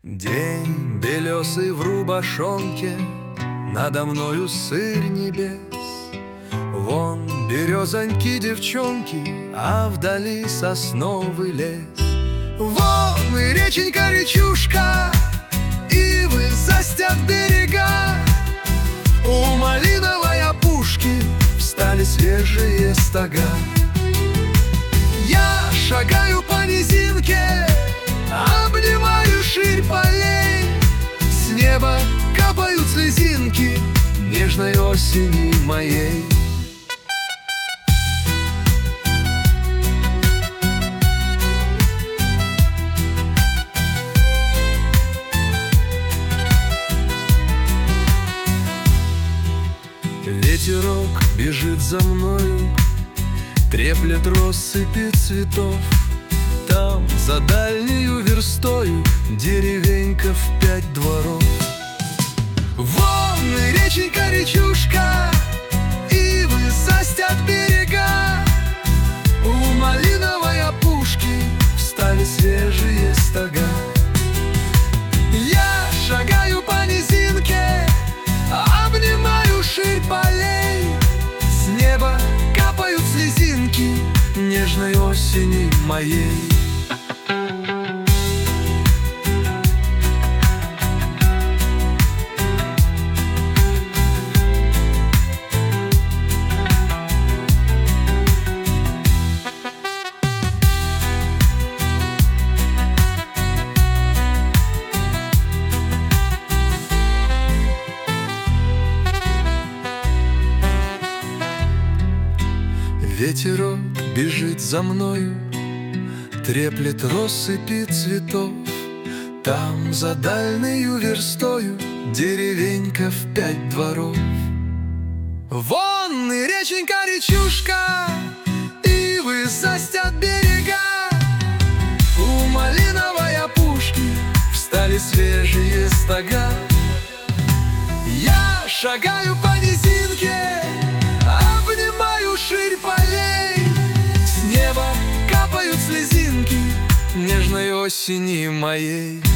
День белесый в рубашонке, надо мною сырь небес. Вон березоньки, девчонки, а вдали сосновый лес. Вон и реченька, речушка, ивы застят берега. У малиновой опушки встали свежие стога. Я шагаю по низинке, обнимаю ширь полей. С неба капают слезинки нежной осени моей. Ветерок бежит за мною, треплет россыпи цветов. Там, за дальнею верстою, деревенька в 5 дворов. Вон и реченька, речушка, ивы застят берега. У малиновой опушки встали свежие стога. Я шагаю по низинке, обнимаю ширь полей. С неба капают слезинки нежной осени моей. Ветерок бежит за мною, треплет россыпи цветов. Там, за дальнею верстою, деревенька в 5 дворов. Вон и реченька, речушка, ивы застят берега. У малиновой опушки встали свежие стога. Я шагаю по низинке, обнимаю ширь полей. С неба капают слезинки нежной осени моей.